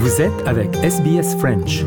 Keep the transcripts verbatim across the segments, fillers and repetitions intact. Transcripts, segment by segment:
Vous êtes avec S B S French.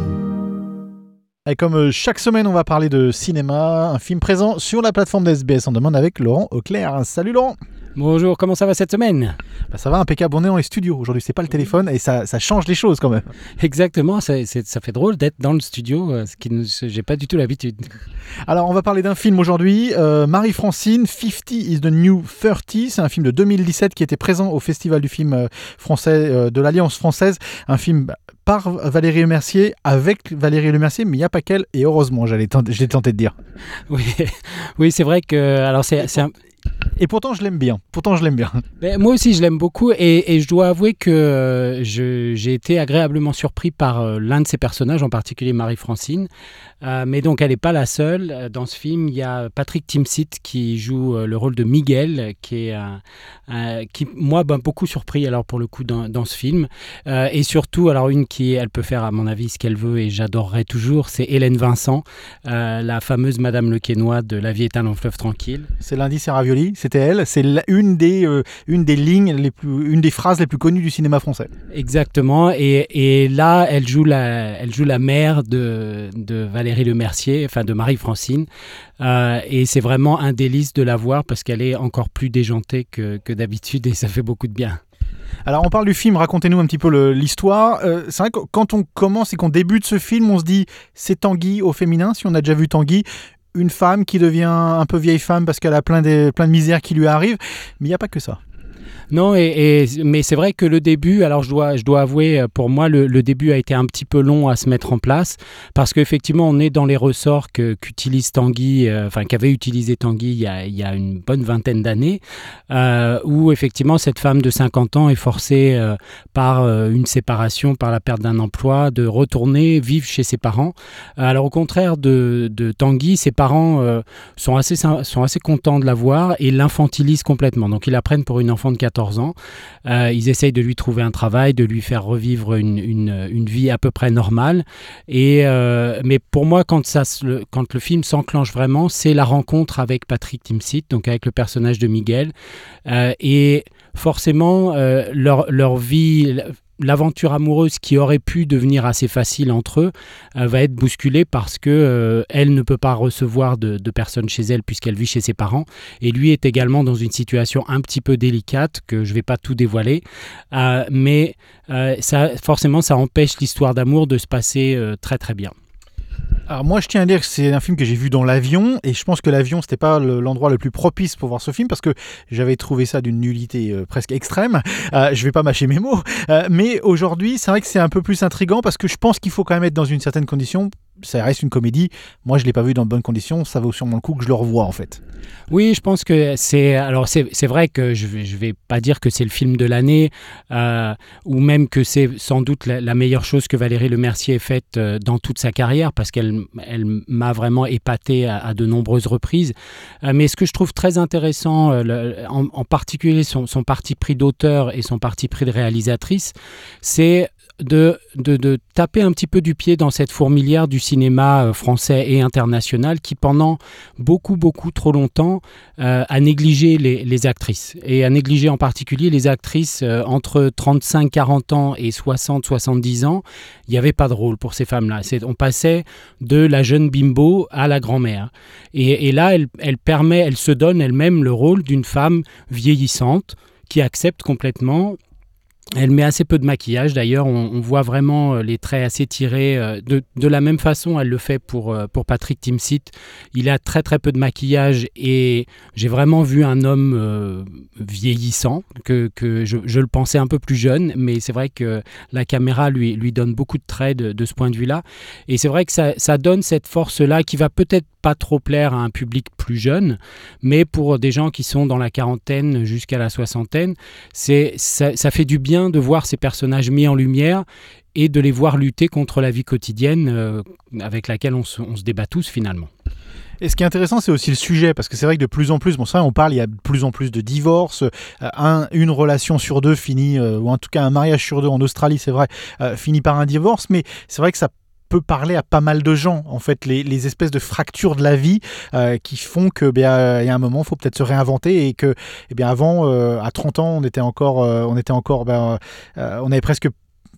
Et comme chaque semaine, on va parler de cinéma, un film présent sur la plateforme de S B S On Demande avec Laurent Auclair. Salut Laurent. Bonjour, comment ça va cette semaine? Bah ça va, impeccable, on est dans les studios aujourd'hui, c'est pas le téléphone et ça, ça change les choses quand même. Exactement, ça, c'est, ça fait drôle d'être dans le studio, ce qui ne, j'ai pas du tout l'habitude. Alors on va parler d'un film aujourd'hui, euh, Marie-Francine, cinquante is the new thirty, c'est un film de deux mille dix-sept qui était présent au Festival du film français euh, de l'Alliance française, un film par Valérie Lemercier, avec Valérie Lemercier, mais il n'y a pas qu'elle, et heureusement, j'allais tenter, j'ai tenté de dire. Oui, oui, c'est vrai que... Alors c'est, c'est un... Et pourtant, je l'aime bien. Pourtant, je l'aime bien. Mais moi aussi, je l'aime beaucoup. Et, et je dois avouer que euh, je, j'ai été agréablement surpris par euh, l'un de ses personnages, en particulier Marie-Francine. Euh, mais donc, elle n'est pas la seule. Dans ce film, il y a Patrick Timsit qui joue euh, le rôle de Miguel, qui est un, un, qui, moi, m'a beaucoup surpris, alors, pour le coup, dans, dans ce film. Euh, et surtout, alors, une qui, elle peut faire, à mon avis, ce qu'elle veut, et j'adorerais toujours, c'est Hélène Vincent, euh, la fameuse Madame Le Quesnoy de La vie est un long fleuve tranquille. C'est lundi, c'est ravioli. C'était elle. C'est une des, euh, une des lignes, les plus, une des phrases les plus connues du cinéma français. Exactement. Et, et là, elle joue la, elle joue la mère de, de Valérie Lemercier, enfin de Marie-Francine. Euh, et c'est vraiment un délice de la voir parce qu'elle est encore plus déjantée que, que d'habitude et ça fait beaucoup de bien. Alors on parle du film, racontez-nous un petit peu le, l'histoire. Euh, c'est vrai que quand on commence et qu'on débute ce film, on se dit c'est Tanguy au féminin, si on a déjà vu Tanguy. Une femme qui devient un peu vieille femme parce qu'elle a plein de, plein de misères qui lui arrivent. Mais il n'y a pas que ça. Non, et, et, mais c'est vrai que le début, alors je dois, je dois avouer, pour moi, le, le début a été un petit peu long à se mettre en place parce qu'effectivement, on est dans les ressorts que, qu'utilise Tanguy, euh, enfin qu'avait utilisé Tanguy il y a, il y a une bonne vingtaine d'années, euh, où effectivement, cette femme de cinquante ans est forcée euh, par euh, une séparation, par la perte d'un emploi, de retourner vivre chez ses parents. Alors au contraire de, de Tanguy, ses parents euh, sont, assez, sont assez contents de la voir et l'infantilisent complètement. Donc ils la prennent pour une enfant de quatorze ans. Euh, ils essayent de lui trouver un travail, de lui faire revivre une, une, une vie à peu près normale. Et, euh, mais pour moi, quand, ça, le, quand le film s'enclenche vraiment, c'est la rencontre avec Patrick Timsit, donc avec le personnage de Miguel. Euh, et forcément, euh, leur, leur vie... l'aventure amoureuse qui aurait pu devenir assez facile entre eux euh, va être bousculée parce que euh, elle ne peut pas recevoir de, de personnes chez elle puisqu'elle vit chez ses parents et lui est également dans une situation un petit peu délicate que je ne vais pas tout dévoiler euh, mais euh, ça, forcément ça empêche l'histoire d'amour de se passer euh, très très bien. Alors moi je tiens à dire que c'est un film que j'ai vu dans l'avion et je pense que l'avion c'était pas le, l'endroit le plus propice pour voir ce film parce que j'avais trouvé ça d'une nullité euh, presque extrême. Euh, je vais pas mâcher mes mots, euh, mais aujourd'hui c'est vrai que c'est un peu plus intriguant parce que je pense qu'il faut quand même être dans une certaine condition. Ça reste une comédie. Moi, je l'ai pas vu dans de bonnes conditions. Ça vaut sûrement le coup que je le revoie, en fait. Oui, je pense que c'est... Alors, c'est, c'est vrai que je vais, je vais pas dire que c'est le film de l'année euh, ou même que c'est sans doute la, la meilleure chose que Valérie Lemercier ait faite euh, dans toute sa carrière parce qu'elle elle m'a vraiment épaté à, à de nombreuses reprises. Euh, mais ce que je trouve très intéressant, euh, le, en, en particulier son, son parti pris d'auteur et son parti pris de réalisatrice, c'est... De, de, de taper un petit peu du pied dans cette fourmilière du cinéma français et international qui pendant beaucoup beaucoup trop longtemps euh, a négligé les, les actrices et a négligé en particulier les actrices euh, entre trente-cinq quarante ans et soixante soixante-dix ans. Il n'y avait pas de rôle pour ces femmes-là. C'est, on passait de la jeune bimbo à la grand-mère et, et là elle, elle permet, elle se donne elle-même le rôle d'une femme vieillissante qui accepte complètement. Elle met assez peu de maquillage, d'ailleurs, on, on voit vraiment les traits assez tirés. De, de la même façon, elle le fait pour, pour Patrick Timsit. Il a très très peu de maquillage et j'ai vraiment vu un homme euh, vieillissant, que, que je, je le pensais un peu plus jeune, mais c'est vrai que la caméra lui, lui donne beaucoup de traits de, de ce point de vue-là. Et c'est vrai que ça, ça donne cette force-là qui va peut-être pas trop plaire à un public plus jeune, mais pour des gens qui sont dans la quarantaine jusqu'à la soixantaine, c'est, ça, ça fait du bien de voir ces personnages mis en lumière et de les voir lutter contre la vie quotidienne euh, avec laquelle on se, on se débat tous finalement. Et ce qui est intéressant, c'est aussi le sujet, parce que c'est vrai que de plus en plus, bon ça on parle, il y a de plus en plus de divorces, euh, un, une relation sur deux finit, euh, ou en tout cas un mariage sur deux en Australie, c'est vrai, euh, finit par un divorce, mais c'est vrai que ça peut parler à pas mal de gens, en fait, les, les espèces de fractures de la vie euh, qui font que, bien, il y a un moment, il faut peut-être se réinventer et que, eh bien, avant, euh, à trente ans, on était encore, euh, on était encore, ben, euh, on avait presque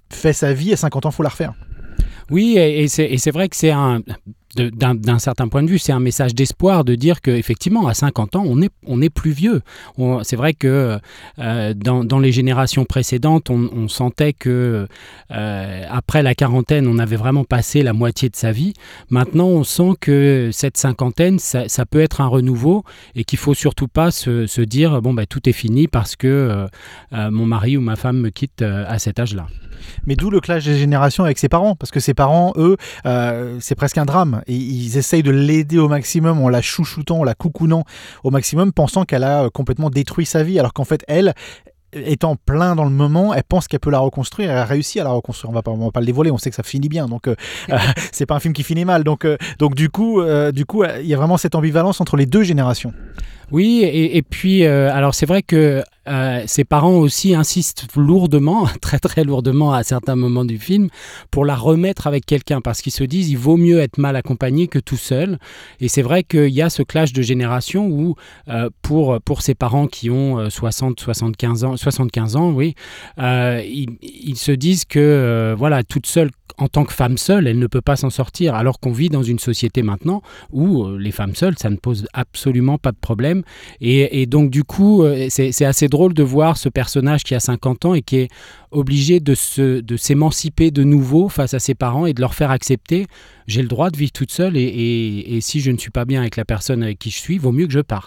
fait sa vie, à cinquante ans, il faut la refaire. Oui, et, et, c'est, et c'est vrai que c'est un... De, d'un, d'un certain point de vue, c'est un message d'espoir de dire qu'effectivement, à cinquante ans, on est, on est plus vieux. On, c'est vrai que euh, dans, dans les générations précédentes, on, on sentait que euh, après la quarantaine, on avait vraiment passé la moitié de sa vie. Maintenant, on sent que cette cinquantaine, ça, ça peut être un renouveau et qu'il ne faut surtout pas se, se dire bon, bah, tout est fini parce que euh, euh, mon mari ou ma femme me quitte euh, à cet âge-là. Mais d'où le clash des générations avec ses parents, parce que ses parents, eux, euh, c'est presque un drame. Et ils essayent de l'aider au maximum en la chouchoutant, en la coucounant au maximum, pensant qu'elle a complètement détruit sa vie, alors qu'en fait, elle, étant plein dans le moment, elle pense qu'elle peut la reconstruire, elle a réussi à la reconstruire. On va pas, on va pas le dévoiler, on sait que ça finit bien, donc euh, euh, c'est pas un film qui finit mal. Donc, euh, donc du coup, euh, du coup, il y a vraiment cette ambivalence entre les deux générations. Oui, et, et puis, euh, alors c'est vrai que euh, ses parents aussi insistent lourdement, très très lourdement à certains moments du film, pour la remettre avec quelqu'un, parce qu'ils se disent il vaut mieux être mal accompagné que tout seul. Et c'est vrai qu'il y a ce clash de génération où, euh, pour, pour ses parents qui ont soixante, soixante-quinze ans, soixante-quinze ans, oui, euh, ils, ils se disent que, euh, voilà, toute seule, en tant que femme seule, elle ne peut pas s'en sortir, alors qu'on vit dans une société maintenant où les femmes seules, ça ne pose absolument pas de problème. Et, et donc du coup, c'est, c'est assez drôle de voir ce personnage qui a cinquante ans et qui est obligé de, se, de s'émanciper de nouveau face à ses parents et de leur faire accepter « j'ai le droit de vivre toute seule et, et, et si je ne suis pas bien avec la personne avec qui je suis, il vaut mieux que je parte ».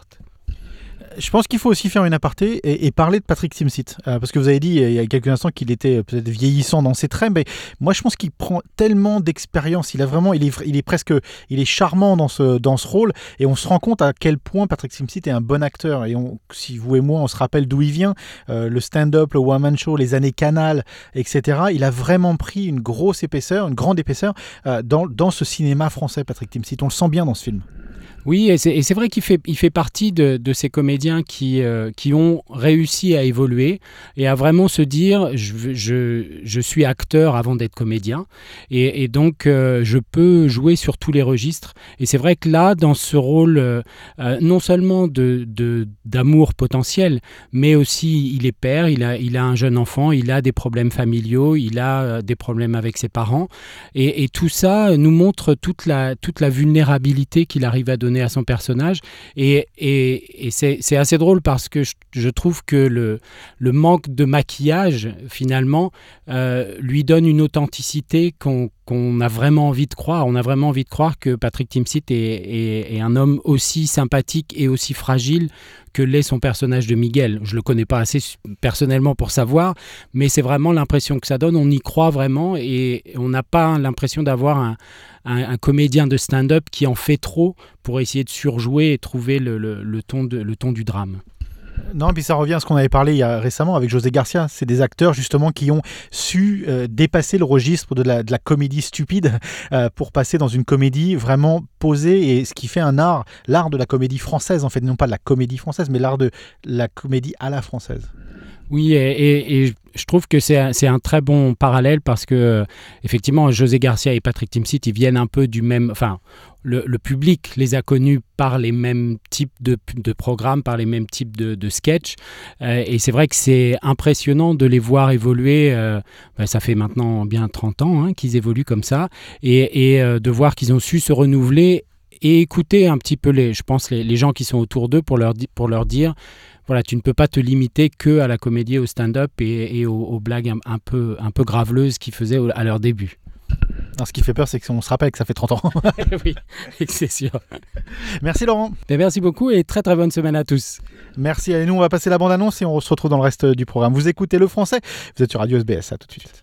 Je pense qu'il faut aussi faire une aparté et, et parler de Patrick Timsit, euh, parce que vous avez dit il y a quelques instants qu'il était peut-être vieillissant dans ses traits, mais moi je pense qu'il prend tellement d'expérience, il a vraiment, il est, il est presque, il est charmant dans ce, dans ce rôle, et on se rend compte à quel point Patrick Timsit est un bon acteur, et on, si vous et moi on se rappelle d'où il vient, euh, le stand-up, le one-man show, les années Canal, et cetera, il a vraiment pris une grosse épaisseur, une grande épaisseur euh, dans, dans ce cinéma français, Patrick Timsit, on le sent bien dans ce film. Oui, et c'est, et c'est vrai qu'il fait, il fait partie de, de ces comédiens qui, euh, qui ont réussi à évoluer et à vraiment se dire je, je, je suis acteur avant d'être comédien et, et donc euh, je peux jouer sur tous les registres. Et c'est vrai que là, dans ce rôle euh, euh, non seulement de, de, d'amour potentiel, mais aussi il est père, il a, il a un jeune enfant, il a des problèmes familiaux, il a euh, des problèmes avec ses parents et, et tout ça nous montre toute la, toute la vulnérabilité qu'il arrive à donner à son personnage et, et, et c'est, c'est assez drôle parce que je, je trouve que le, le manque de maquillage finalement euh, lui donne une authenticité qu'on, qu'on a vraiment envie de croire. On a vraiment envie de croire que Patrick Timsit est, est, est un homme aussi sympathique et aussi fragile que l'est son personnage de Miguel. Je ne le connais pas assez personnellement pour savoir, mais c'est vraiment l'impression que ça donne. On y croit vraiment et on n'a pas l'impression d'avoir un, un, un comédien de stand-up qui en fait trop pour essayer de surjouer et trouver le, le, le, ton, de, le ton du drame. Non, puis ça revient à ce qu'on avait parlé il y a récemment avec José Garcia. C'est des acteurs justement qui ont su euh, dépasser le registre de la, de la comédie stupide euh, pour passer dans une comédie vraiment posée et ce qui fait un art, l'art de la comédie française en fait, non pas de la comédie française, mais l'art de la comédie à la française. Oui, et, et, et je trouve que c'est un, c'est un très bon parallèle parce que, euh, effectivement, José Garcia et Patrick Timsit, ils viennent un peu du même... Enfin, le, le public les a connus par les mêmes types de, de programmes, par les mêmes types de, de sketchs. Euh, et c'est vrai que c'est impressionnant de les voir évoluer. Euh, ben, ça fait maintenant bien trente ans hein, qu'ils évoluent comme ça. Et, et euh, de voir qu'ils ont su se renouveler et écouter un petit peu, les, je pense, les, les gens qui sont autour d'eux pour leur, pour leur dire... Voilà, tu ne peux pas te limiter que à la comédie, au stand-up et, et aux, aux blagues un, un, peu, un peu graveleuses qu'ils faisaient à leur début. Alors, ce qui fait peur, c'est qu'on se rappelle que ça fait trente ans. Oui, c'est sûr. Merci Laurent. Et merci beaucoup et très très bonne semaine à tous. Merci, allez, nous on va passer la bande-annonce et on se retrouve dans le reste du programme. Vous écoutez Le Français, vous êtes sur Radio S B S, à tout de suite.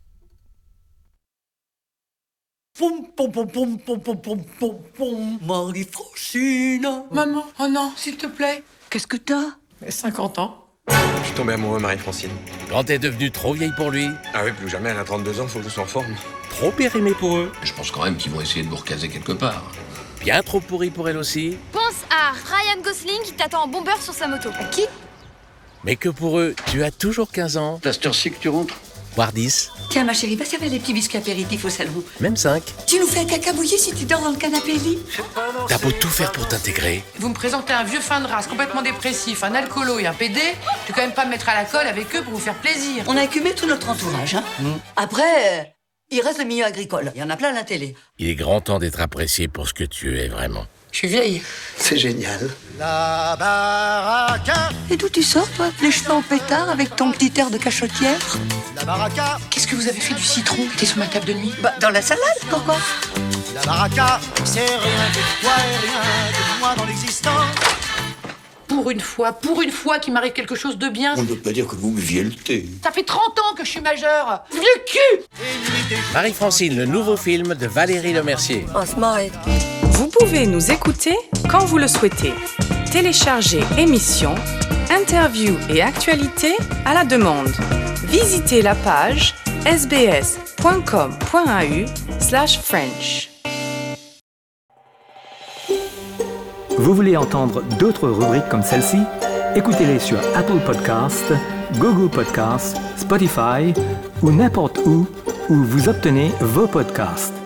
Pom pom pom pom pom pom pom pom pom Marie-Francine. Maman, oh non, s'il te plaît. Qu'est-ce que t'as? cinquante ans. Je suis tombé amoureux, Marie-Francine. Quand t'es devenue trop vieille pour lui, Ah oui, plus jamais, elle a trente-deux ans, faut que je sois en forme. trop périmée pour eux, Je pense quand même qu'ils vont essayer de vous recaser quelque part. bien trop pourrie pour elle aussi, Pense à Ryan Gosling qui t'attend en bomber sur sa moto. À qui? mais que pour eux, tu as toujours quinze ans. C'est à cette heure-ci que tu rentres? voire dix, Tiens, ma chérie, va servir les petits biscuits apéritifs au salon. même cinq. Tu nous fais un caca bouilli si tu dors dans le canapé lit. T'as beau tout faire pour t'intégrer, Vous me présentez un vieux fin de race complètement dépressif, un alcoolo et un pédé. Tu peux quand même pas me mettre à la colle avec eux pour vous faire plaisir. On a écumé tout notre entourage, hein. Après, euh, il reste le milieu agricole. Il y en a plein à la télé. il est grand temps d'être apprécié pour ce que tu es vraiment. Je suis vieille. C'est génial. Et d'où tu sors, toi, les cheveux en pétard avec ton petit air de cachotière? Qu'est-ce que vous avez fait du citron qui était sur ma table de nuit? Bah, dans la salade, pourquoi? La baraka, c'est rien que toi et rien que moi dans l'existence. Pour une fois, pour une fois qu'il m'arrive quelque chose de bien. On ne peut pas dire que vous buviez le thé. Ça fait trente ans que je suis majeure. Vieux cul! Marie-Francine, le nouveau film de Valérie Lemercier. On se marre. Vous pouvez nous écouter quand vous le souhaitez. Téléchargez émissions, interviews et actualités à la demande. Visitez la page sbs.com.au slash French. Vous voulez entendre d'autres rubriques comme celle-ci? Écoutez-les sur Apple Podcasts, Google Podcasts, Spotify ou n'importe où où vous obtenez vos podcasts.